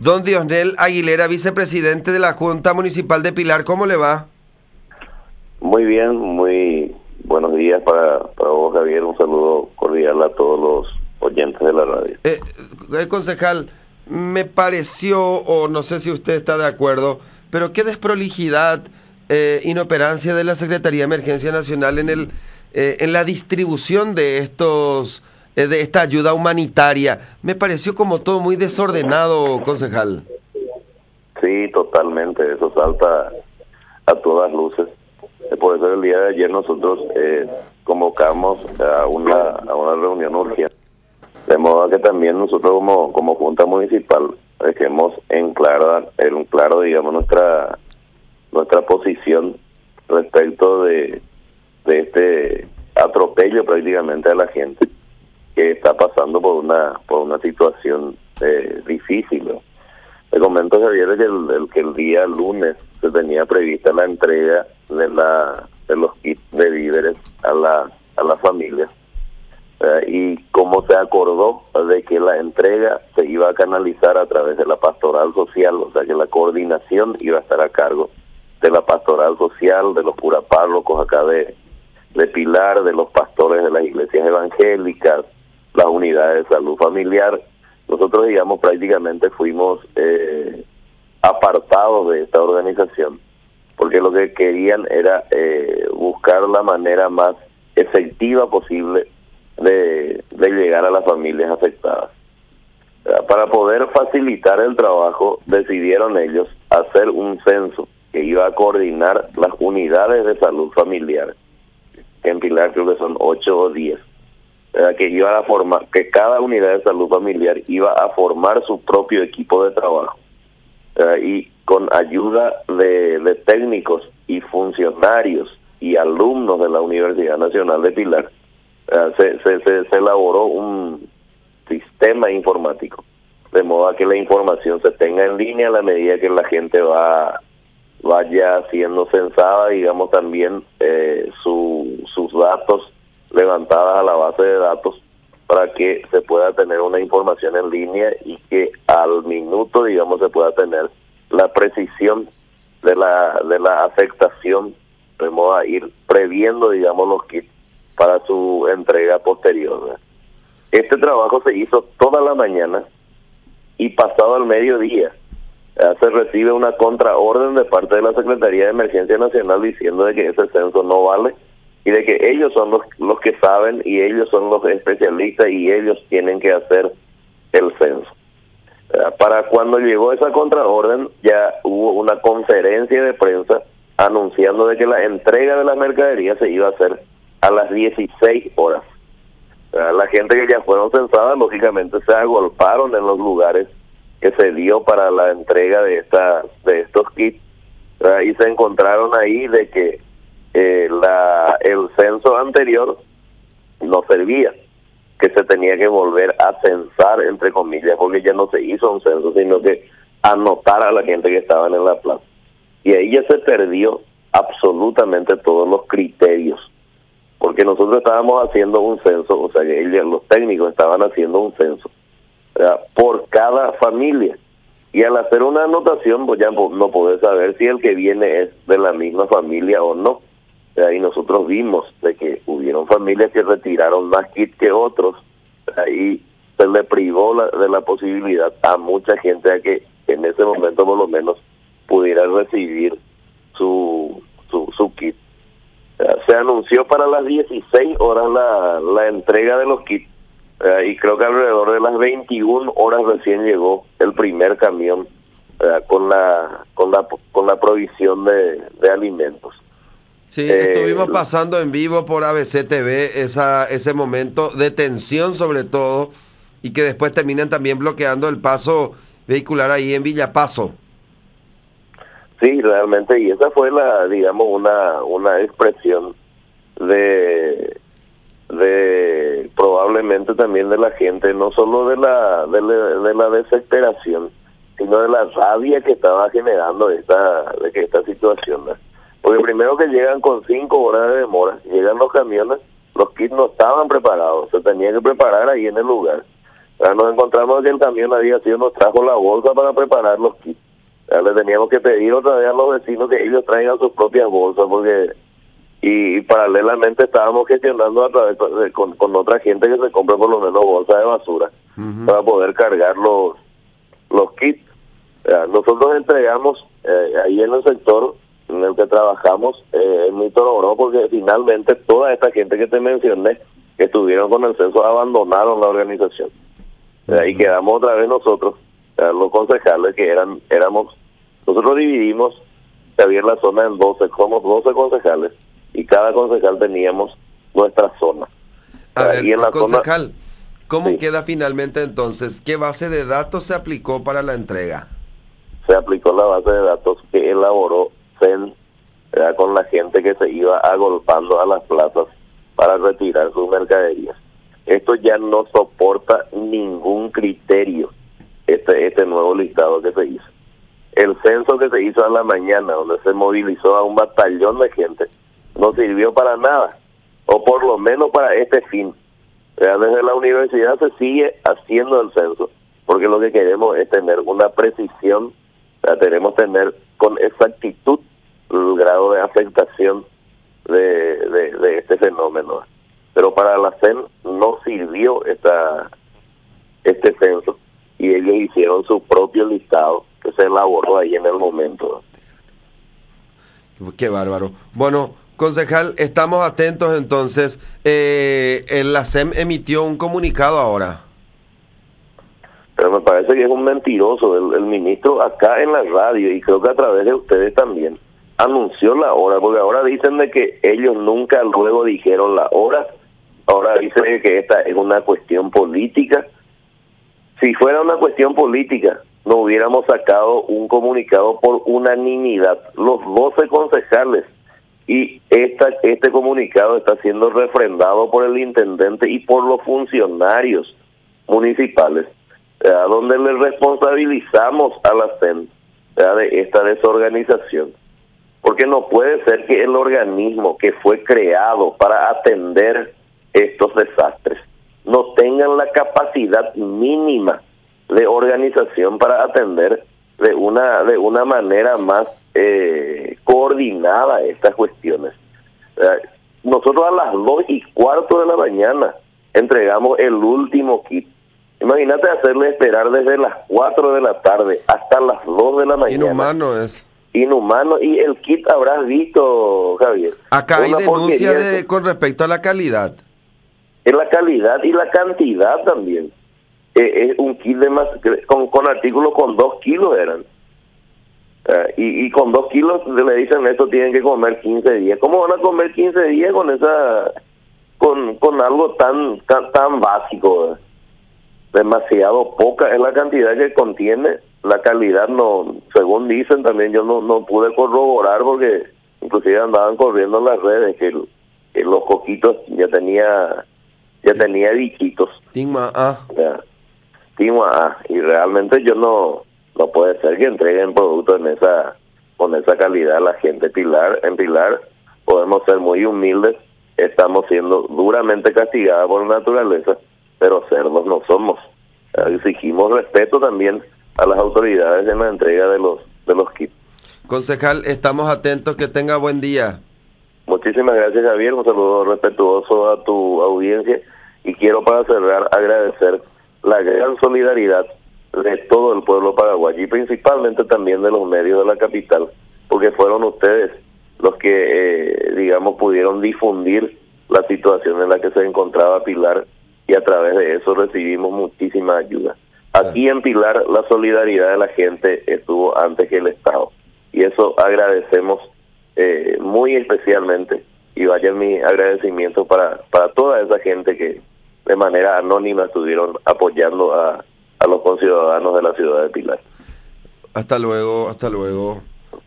Don Diosnel Aguilera, vicepresidente de la Junta Municipal de Pilar, ¿cómo le va? Muy bien, muy buenos días para vos, Javier. Un saludo cordial a todos los oyentes de la radio. Concejal, me pareció, o no sé si usted está de acuerdo, pero qué desprolijidad, inoperancia de la Secretaría de Emergencia Nacional en la distribución de de esta ayuda humanitaria. Me pareció como todo muy desordenado, concejal. Sí, totalmente. Eso salta a todas luces. Por eso el día de ayer nosotros convocamos a una reunión urgente. De modo que también nosotros como Junta Municipal dejemos en claro, digamos, nuestra posición respecto de este atropello prácticamente a la gente que está pasando por una situación difícil, ¿no? Le comento, Javier, que el día lunes se tenía prevista la entrega de los kits de víveres a las familias, y como se acordó de que la entrega se iba a canalizar a través de la pastoral social, o sea que la coordinación iba a estar a cargo de la pastoral social, de los curapárrocos acá de Pilar, de los pastores de las iglesias evangélicas, las unidades de salud familiar. Nosotros, digamos, prácticamente fuimos apartados de esta organización, porque lo que querían era buscar la manera más efectiva posible de llegar a las familias afectadas. Para poder facilitar el trabajo, decidieron ellos hacer un censo que iba a coordinar las unidades de salud familiar, que en Pilar creo que son 8 o 10, que iba a formar, que cada unidad de salud familiar iba a formar su propio equipo de trabajo, y con ayuda de técnicos y funcionarios y alumnos de la Universidad Nacional de Pilar, se elaboró un sistema informático, de modo a que la información se tenga en línea a la medida que la gente vaya siendo censada, digamos, también sus datos levantadas a la base de datos, para que se pueda tener una información en línea y que al minuto, digamos, se pueda tener la precisión de la afectación, de modo a ir previendo, digamos, los kits para su entrega posterior, ¿verdad? Este trabajo se hizo toda la mañana y pasado el mediodía se recibe una contraorden de parte de la Secretaría de Emergencia Nacional diciendo de que ese censo no vale y de que ellos son los que saben y ellos son los especialistas y ellos tienen que hacer el censo. Para cuando llegó esa contraorden ya hubo una conferencia de prensa anunciando de que la entrega de la mercadería se iba a hacer a las 16 horas. La gente que ya fueron censadas lógicamente se agolparon en los lugares que se dio para la entrega de estos kits, y se encontraron ahí de que el censo anterior no servía, que se tenía que volver a censar, entre comillas, porque ya no se hizo un censo, sino que anotar a la gente que estaban en la plaza. Y ahí ya se perdió absolutamente todos los criterios, porque nosotros estábamos haciendo un censo, o sea que los técnicos estaban haciendo un censo por cada familia, y al hacer una anotación pues ya no podés saber si el que viene es de la misma familia o no. Y nosotros vimos de que hubieron familias que retiraron más kits que otros, y se le privó de la posibilidad a mucha gente a que en ese momento por lo menos pudiera recibir su kit. Se anunció para las 16 horas la entrega de los kits, y creo que alrededor de las 21 horas recién llegó el primer camión con la provisión de alimentos. Sí, estuvimos pasando en vivo por ABC TV ese momento de tensión sobre todo, y que después terminan también bloqueando el paso vehicular ahí en Villapaso. Sí, realmente, y esa fue digamos, una expresión de probablemente también de la gente, no solo de la desesperación, sino de la rabia que estaba generando esta situación, ¿no? Porque primero que llegan con 5 horas de demora, llegan los camiones, los kits no estaban preparados, se tenían que preparar ahí en el lugar. Nos encontramos que el camión había sido, nos trajo la bolsa para preparar los kits. Le teníamos que pedir otra vez a los vecinos que ellos traigan sus propias bolsas, porque y paralelamente estábamos gestionando a través con otra gente que se compre por lo menos bolsas de basura para poder cargar los kits. Nosotros entregamos ahí en el sector en el que trabajamos en Nito Oro, porque finalmente toda esta gente que te mencioné que estuvieron con el censo abandonaron la organización. Ahí quedamos otra vez nosotros, los concejales que éramos, nosotros dividimos, Javier, la zona en 12, somos 12 concejales y cada concejal teníamos nuestra zona. A ver, y en la concejal, zona, ¿cómo sí, queda finalmente entonces? ¿Qué base de datos se aplicó para la entrega? se aplicó la base de datos que elaboró CEN, con la gente que se iba agolpando a las plazas para retirar sus mercaderías. Esto ya no soporta ningún criterio, este nuevo listado que se hizo. El censo que se hizo a la mañana, donde se movilizó a un batallón de gente, no sirvió para nada, o por lo menos para este fin. Desde la universidad se sigue haciendo el censo, porque lo que queremos es tener una precisión, queremos tener con exactitud el grado de afectación de este fenómeno. Pero para la CEN no sirvió este censo, y ellos hicieron su propio listado que se elaboró ahí en el momento. Qué bárbaro. Bueno, concejal, estamos atentos entonces. La SEM emitió un comunicado ahora. Pero me parece que es un mentiroso. El ministro acá en la radio, y creo que a través de ustedes también, anunció la hora, porque ahora dicen de que ellos nunca luego dijeron la hora. Ahora dicen que esta es una cuestión política. Si fuera una cuestión política, no hubiéramos sacado un comunicado por unanimidad, los 12 concejales, y este comunicado está siendo refrendado por el intendente y por los funcionarios municipales, donde le responsabilizamos a la CEN de esta desorganización. Porque no puede ser que el organismo que fue creado para atender estos desastres no tengan la capacidad mínima de organización para atender de una manera más coordinada estas cuestiones. Nosotros a las 2:15 de la mañana entregamos el último kit. Imagínate hacerle esperar desde las 4 de la tarde hasta las 2 de la mañana. Inhumano es. Inhumano. Y el kit habrás visto, Javier. Acá hay denuncia con respecto a la calidad. Es la calidad y la cantidad también. Es un kit de más, con artículos con 2 kilos eran. Y con 2 kilos le dicen esto tienen que comer 15 días. ¿Cómo van a comer 15 días con algo tan básico? Demasiado poca es la cantidad que contiene. La calidad no, según dicen también, yo no pude corroborar porque inclusive andaban corriendo en las redes que los coquitos ya tenía bichitos. Tigma A. Tigma A. Y realmente yo no puede ser que entreguen productos con esa calidad a la gente. En Pilar podemos ser muy humildes, estamos siendo duramente castigados por la naturaleza, pero cerdos no somos. Exigimos respeto también a las autoridades en la entrega de los kits. Concejal, estamos atentos, que tenga buen día. Muchísimas gracias, Javier, un saludo respetuoso a tu audiencia, y quiero para cerrar agradecer la gran solidaridad de todo el pueblo paraguayo y principalmente también de los medios de la capital, porque fueron ustedes los que, pudieron difundir la situación en la que se encontraba Pilar, y a través de eso recibimos muchísima ayuda. Aquí en Pilar la solidaridad de la gente estuvo antes que el Estado, y eso agradecemos muy especialmente, y vaya mi agradecimiento para toda esa gente que de manera anónima estuvieron apoyando a los conciudadanos de la ciudad de Pilar. Hasta luego, hasta luego.